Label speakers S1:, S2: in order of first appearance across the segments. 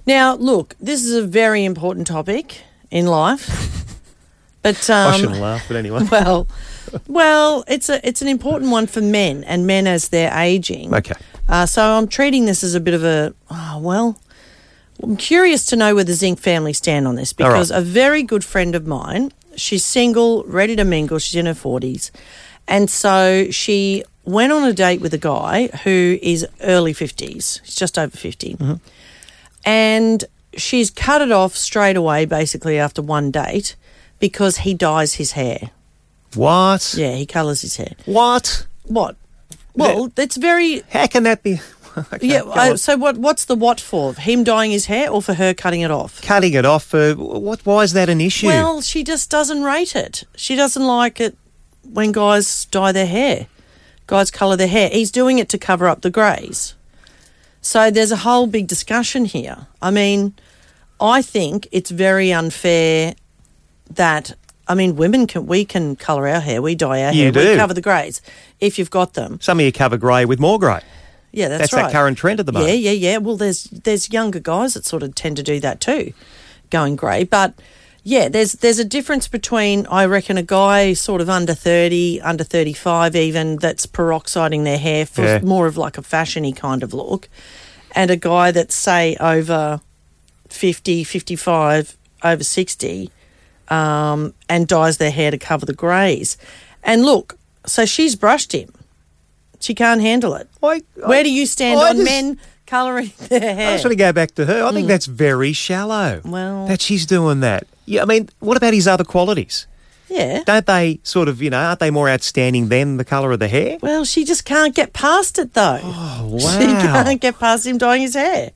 S1: Now, look, this is a very important topic in life. But
S2: I shouldn't laugh, but anyway.
S1: Well, it's an important one for men and men as they're ageing.
S2: Okay.
S1: So I'm treating this as a bit of I'm curious to know where the Zinc family stand on this because a very good friend of mine, she's single, ready to mingle, she's in her 40s, and so she went on a date with a guy who is early 50s. He's just over 50. Mm-hmm. And she's cut it off straight away basically after one date because he dyes his hair.
S2: What?
S1: Yeah, he colours his hair.
S2: What?
S1: What? Well, it's very...
S2: How can that be... Okay,
S1: yeah, so what's the what for? Him dyeing his hair or for her cutting it off?
S2: Cutting it off, why is that an issue?
S1: Well, she just doesn't rate it. She doesn't like it when guys dye their hair. Guys colour their hair. He's doing it to cover up the greys. So there's a whole big discussion here. I mean, I think it's very unfair that... I mean, we can colour our hair. We dye our hair. We cover the greys if you've got them.
S2: Some of you cover grey with more grey.
S1: Yeah, that's
S2: right.
S1: That's
S2: that current trend at the moment.
S1: Yeah. Well, there's younger guys that sort of tend to do that too, going grey. But, yeah, there's a difference between, I reckon, a guy sort of under 30, under 35 even, that's peroxiding their hair for more of like a fashion-y kind of look, and a guy that's, say, over 50, 55, over 60... and dyes their hair to cover the greys. And look, so she's brushed him. She can't handle it. Where do you stand on men colouring their hair?
S2: I just want to go back to her. I think that's very shallow.
S1: Well...
S2: that she's doing that. Yeah, I mean, what about his other qualities?
S1: Yeah.
S2: Don't they sort of, aren't they more outstanding than the colour of the hair?
S1: Well, she just can't get past it, though.
S2: Oh, wow.
S1: She can't get past him dyeing his hair.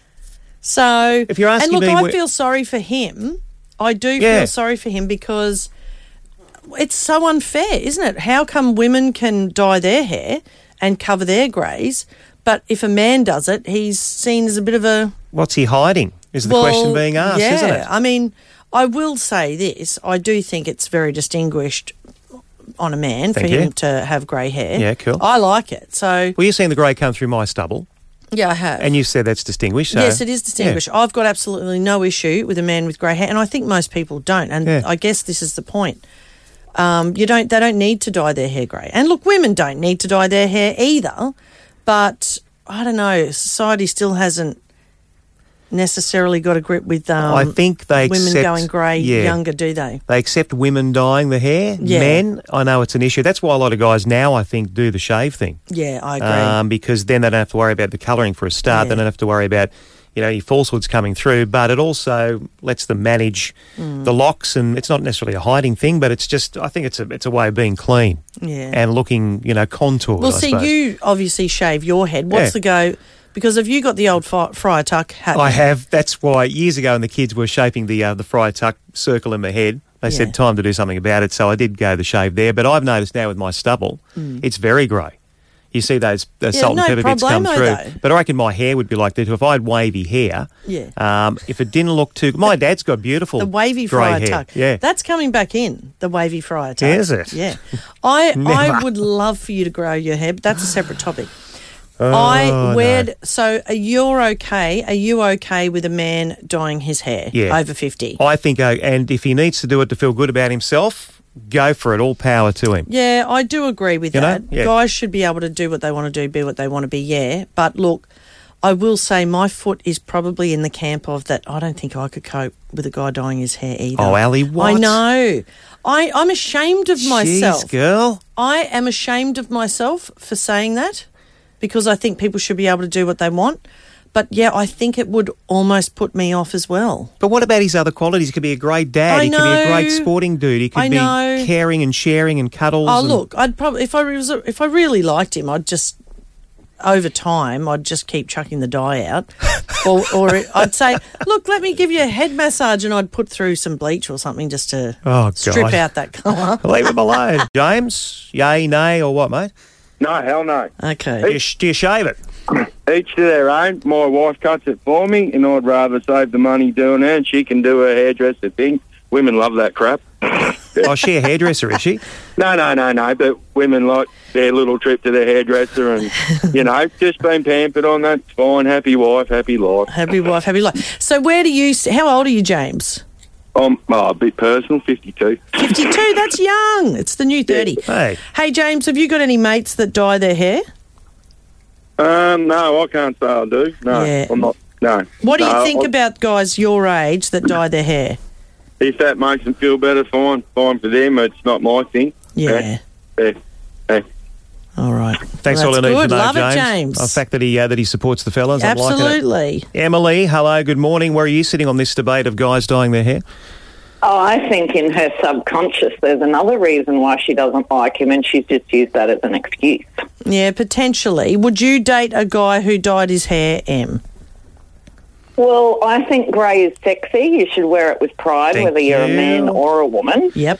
S1: So...
S2: if you're asking
S1: and look,
S2: me...
S1: I feel sorry for him. I do feel sorry for him because it's so unfair, isn't it? How come women can dye their hair and cover their greys, but if a man does it, he's seen as a bit of a...
S2: what's he hiding, is the question being asked, isn't it?
S1: I mean, I will say this. I do think it's very distinguished on a man for him to have grey hair.
S2: Yeah, cool.
S1: I like it. So,
S2: well, you've seen the grey come through my stubble.
S1: Yeah, I have.
S2: And you said that's distinguished. So,
S1: yes, it is distinguished. Yeah. I've got absolutely no issue with a man with grey hair, and I think most people don't. And I guess this is the point. They don't need to dye their hair grey. And look, women don't need to dye their hair either. But I don't know, society still hasn't necessarily got a grip with
S2: I think they
S1: women
S2: accept,
S1: going grey younger, do they?
S2: They accept women dyeing the hair.
S1: Yeah.
S2: Men, I know it's an issue. That's why a lot of guys now, I think, do the shave thing.
S1: Yeah, I agree.
S2: Because then they don't have to worry about the colouring for a start. They don't have to worry about, your falsehoods coming through. But it also lets them manage the locks, and it's not necessarily a hiding thing, but it's just, I think it's a way of being clean and looking, contoured.
S1: Well, see, you obviously shave your head. What's the go? Because have you got the old Friar Tuck hat?
S2: I have. That's why years ago when the kids were shaping the Friar Tuck circle in my head, they said time to do something about it, so I did go the shave there. But I've noticed now with my stubble, it's very grey. You see those salt and pepper bits come through.
S1: Though.
S2: But I reckon my hair would be like that too. If I had wavy hair, if it didn't look too... My dad's got beautiful
S1: the wavy
S2: grey
S1: Friar
S2: hair.
S1: Tuck.
S2: Yeah.
S1: That's coming back in, the wavy Friar Tuck.
S2: Is it?
S1: Yeah. I would love for you to grow your hair, but that's a separate topic. So are you okay with a man dyeing his hair over 50?
S2: I think, and if he needs to do it to feel good about himself, go for it. All power to him.
S1: Yeah, I do agree with that. Guys should be able to do what they want to do, be what they want to be, But look, I will say my foot is probably in the camp of that. I don't think I could cope with a guy dyeing his hair either.
S2: Oh, Ali, what?
S1: I know. I'm ashamed of myself.
S2: Jeez, girl.
S1: I am ashamed of myself for saying that, because I think people should be able to do what they want. But, I think it would almost put me off as well.
S2: But what about his other qualities? He could be a great dad. He could be a great sporting dude. He could be caring and sharing and cuddles.
S1: Oh, look, I'd probably if I really liked him, I'd just, over time, I'd just keep chucking the dye out. or I'd say, look, let me give you a head massage, and I'd put through some bleach or something just to strip out that colour.
S2: Leave him alone. James, yay, nay, or what, mate?
S3: No, hell no.
S1: Okay.
S2: Do you shave it?
S3: Each to their own. My wife cuts it for me, and I'd rather save the money doing it, and she can do her hairdresser thing. Women love that crap.
S2: Oh, she a hairdresser, is she?
S3: No. But women like their little trip to the hairdresser and, just being pampered on. That's fine. Happy wife, happy life.
S1: Happy wife, happy life. So how old are you, James?
S3: A bit personal, 52.
S1: 52, that's young. It's the new 30.
S2: Hey.
S1: Hey, James, have you got any mates that dye their hair?
S3: No, I can't say I do. No,
S1: Yeah.
S3: I'm not. No.
S1: What do you think about guys your age that dye their hair?
S3: If that makes them feel better, fine. Fine for them. It's not my thing.
S1: Yeah.
S3: Yeah.
S1: All right.
S2: Thanks
S1: Well,
S2: all I
S1: that's
S2: need to
S1: good.
S2: know,
S1: Love
S2: James.
S1: it, James.
S2: The fact that he supports the fellas, I'm liking it.
S1: Absolutely.
S2: Emily, hello, good morning. Where are you sitting on this debate of guys dyeing their hair?
S4: Oh, I think in her subconscious there's another reason why she doesn't like him, and she's just used that as an excuse.
S1: Yeah, potentially. Would you date a guy who dyed his hair, Em?
S4: Well, I think grey is sexy. You should wear it with pride,
S2: Thank
S4: whether you're a
S2: you.
S4: man or a woman.
S1: Yep.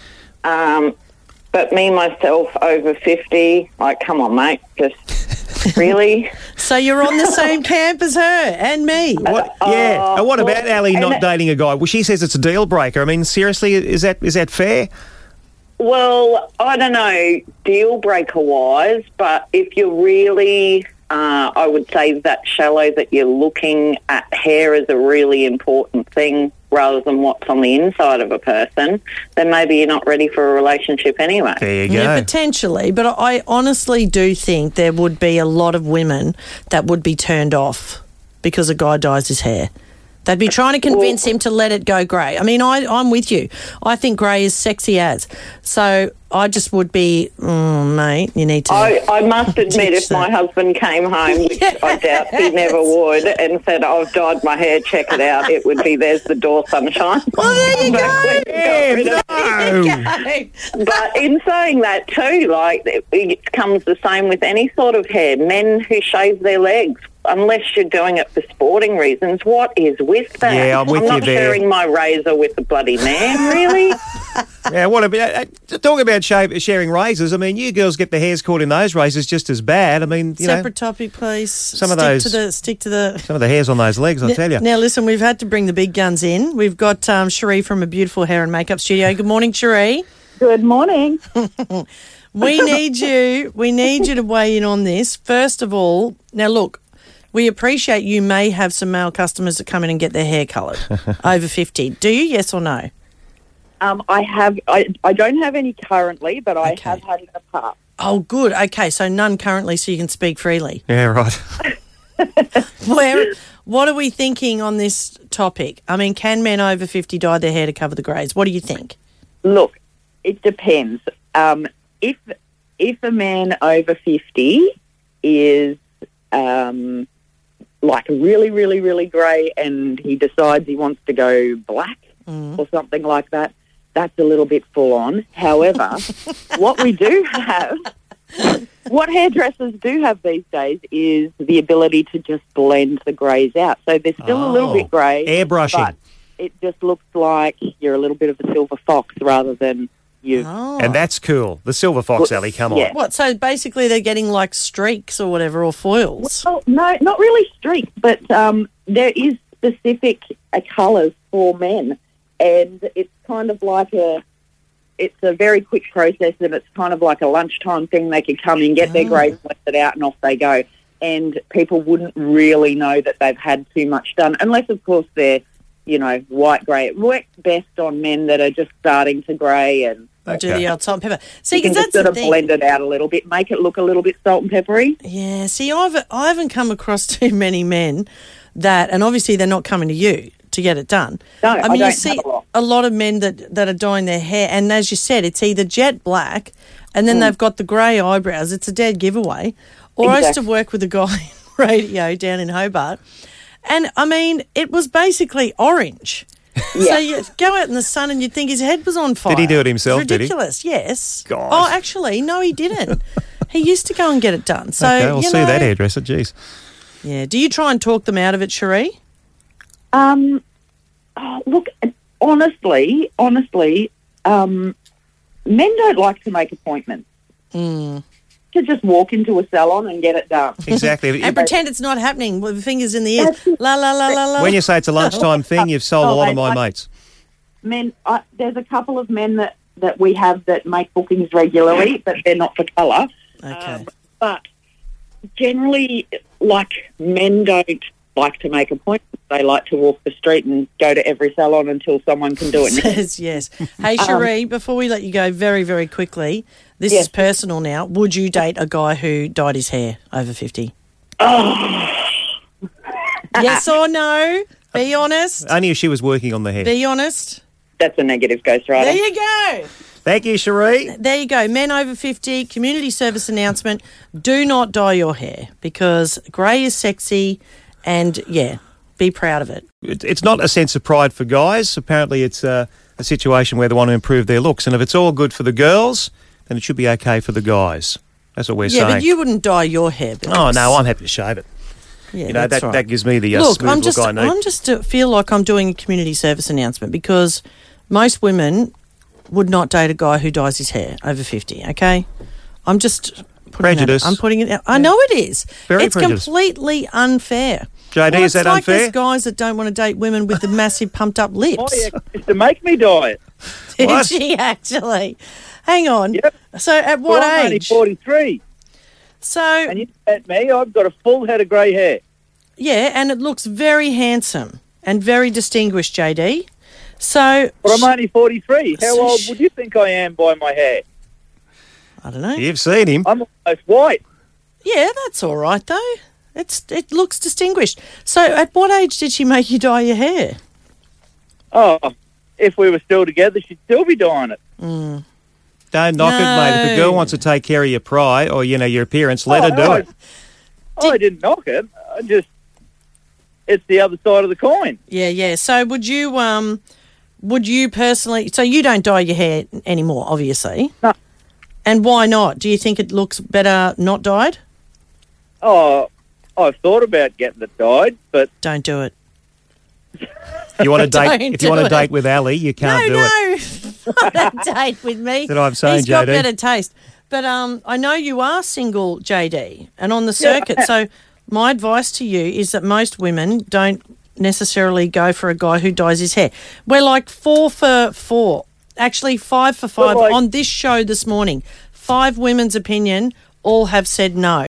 S4: But me, myself, over 50, come on, mate, just really?
S1: So you're on the same camp as her and me.
S2: What? Yeah. And what about Ali not
S4: and-
S2: dating a guy? Well, she says it's a deal breaker. I mean, seriously, is that fair?
S4: Well, I don't know, deal breaker wise, but if you're really, I would say that shallow, that you're looking at hair as a really important thing rather than what's on the inside of a person, then maybe you're not ready for a relationship anyway.
S2: There you go.
S1: Yeah, potentially. But I honestly do think there would be a lot of women that would be turned off because a guy dyes his hair. They'd be trying to convince him to let it go grey. I mean, I'm with you. I think grey is sexy as. So I just would be, mate, you need to...
S4: I must admit,
S1: ditch
S4: if my
S1: that.
S4: husband came home, which I doubt he never would, and said, I've dyed my hair, check it out, it would be, there's the door, sunshine.
S1: Well, there you go.
S2: Yeah, no.
S4: But in saying that too, it comes the same with any sort of hair. Men who shave their legs, unless you're doing it for sporting reasons, what is with that?
S2: Yeah, I'm with you
S4: not
S2: there.
S4: sharing my razor with a bloody man, really?
S2: Yeah, what about talking about sharing razors? I mean, you girls get the hairs caught in those razors just as bad. I mean,
S1: Separate topic, please.
S2: Some of
S1: Stick to the...
S2: some of the hairs on those legs, I'll tell you.
S1: Now, listen, we've had to bring the big guns in. We've got Cherie from a beautiful hair and makeup studio. Good morning, Cherie.
S5: Good morning.
S1: We need you to weigh in on this. First of all, now look, we appreciate you may have some male customers that come in and get their hair coloured over 50. Do you, yes or no?
S5: I don't have any currently, but I
S1: Okay.
S5: have had in the past.
S1: Oh, good. Okay, so none currently, so you can speak freely.
S2: Yeah, right.
S1: What are we thinking on this topic? I mean, can men over 50 dye their hair to cover the greys? What do you think?
S5: Look, it depends. If a man over 50 is really, really, really grey and he decides he wants to go black or something like that, that's a little bit full on. However, what hairdressers do have these days is the ability to just blend the greys out. So they're still a little bit grey.
S2: Airbrushing.
S5: But it just looks like you're a little bit of a silver fox rather than you.
S1: Oh.
S2: And that's cool. The silver fox, Ali, come
S5: Yeah.
S2: on.
S1: What, so basically they're getting like streaks or whatever, or foils?
S5: Well, no, not really streaks, but there is specific colours for men. And it's kind of like it's a very quick process, and it's kind of like a lunchtime thing. They could come in, get their greys blended out, and off they go. And people wouldn't really know that they've had too much done, unless, of course, they're, white grey. It works best on men that are just starting to grey and
S1: Do the old salt and pepper. See,
S5: you can
S1: because
S5: just
S1: that's
S5: sort
S1: the
S5: of
S1: thing.
S5: blend it out a little bit, make it look a little bit salt and peppery.
S1: Yeah, see, I haven't come across too many men that, and obviously they're not coming to you to get it done.
S5: No,
S1: I
S5: I
S1: mean, you
S5: don't
S1: see
S5: have a lot.
S1: of men that are dyeing their hair, and as you said, it's either jet black, and then they've got the grey eyebrows. It's a dead giveaway. Or I used to work with a guy in radio down in Hobart, and I mean, it was basically orange. So you go out in the sun and you'd think his head was on fire.
S2: Did he do it himself,
S1: It's
S2: did he?
S1: ridiculous, yes.
S2: God.
S1: Oh, actually, no, he didn't. He used to go and get it done. So,
S2: Okay, I'll
S1: you
S2: see
S1: know,
S2: that hairdresser. Jeez.
S1: Yeah. Do you try and talk them out of it, Cherie?
S5: Look, honestly, men don't like to make appointments. To just walk into a salon and get it done.
S2: Exactly.
S1: And pretend it's not happening with the fingers in the ears. La, la, la, la, la.
S2: When you say it's a lunchtime thing, you've sold a lot of my mates.
S5: Men, there's a couple of men that that we have that make bookings regularly, but they're not for colour.
S1: Okay.
S5: But generally, like, men don't like to make appointments. They like to walk the street and go to every salon until someone can do it.
S1: Says yes. Hey, Cherie, before we let you go very, very quickly, this
S5: Yes.
S1: is personal now. Would you date a guy who dyed his hair over 50? Yes or no? Be honest.
S2: Only if she was working on the hair.
S1: Be honest.
S5: That's a negative, Ghost Rider.
S1: There you go.
S2: Thank you, Cherie.
S1: There you go. Men over 50, community service announcement. Do not dye your hair because grey is sexy and, yeah, be proud of it.
S2: It's not a sense of pride for guys. Apparently it's a situation where they want to improve their looks. And if it's all good for the girls, then it should be okay for the guys. That's what we're saying.
S1: Yeah, but you wouldn't dye your hair. Billy.
S2: Oh, no, I'm happy to shave it.
S1: Yeah,
S2: You know,
S1: that's
S2: that,
S1: right.
S2: that gives me the
S1: Look,
S2: smooth look I need.
S1: I'm just feel like I'm doing a community service announcement because most women would not date a guy who dyes his hair over 50, okay? I'm just putting
S2: Prejudice.
S1: I'm putting it out. I know it is.
S2: Very
S1: it's
S2: prejudiced.
S1: completely unfair.
S2: JD,
S1: Well,
S2: is that
S1: it's like
S2: unfair?
S1: there's guys that don't want to date women with the massive pumped up lips.
S5: Oh, yeah, used to make me dye it.
S1: Did
S2: What?
S1: she actually? Hang on.
S5: Yep.
S1: So at what
S5: Well, I'm only
S1: age?
S5: 43.
S1: So,
S5: And you at me, I've got a full head of grey hair.
S1: yeah, and it looks very handsome and very distinguished, JD. So,
S5: But I'm only 43. How
S1: So
S5: old would you think I am by my hair?
S1: I don't know.
S2: You've seen him.
S5: I'm almost white.
S1: Yeah, that's all right though. It looks distinguished. So, at what age did she make you dye your hair?
S5: Oh, if we were still together, she'd still be dyeing it.
S2: Don't knock it, mate. If a girl
S1: No.
S2: wants to take care of your pride or, your appearance, let her do it.
S5: I didn't knock it. It's the other side of the coin.
S1: Yeah. So, would you personally? So, you don't dye your hair anymore, obviously.
S5: No.
S1: And why not? Do you think it looks better not dyed?
S5: Oh, I've thought about getting it dyed, but
S1: Don't do it.
S2: You want to
S1: Don't
S2: date? If you want
S1: do
S2: to
S1: it.
S2: date with Ali, you can't do it.
S1: No, not a date with me.
S2: That's what I'm saying,
S1: He's got
S2: JD.
S1: better taste. But I know you are single, JD, and on the circuit. So my advice to you is that most women don't necessarily go for a guy who dyes his hair. We're like 4 for 4. Actually, 5 for 5
S5: Well, like-
S1: on this show this morning. 5 women's opinion, all have said no.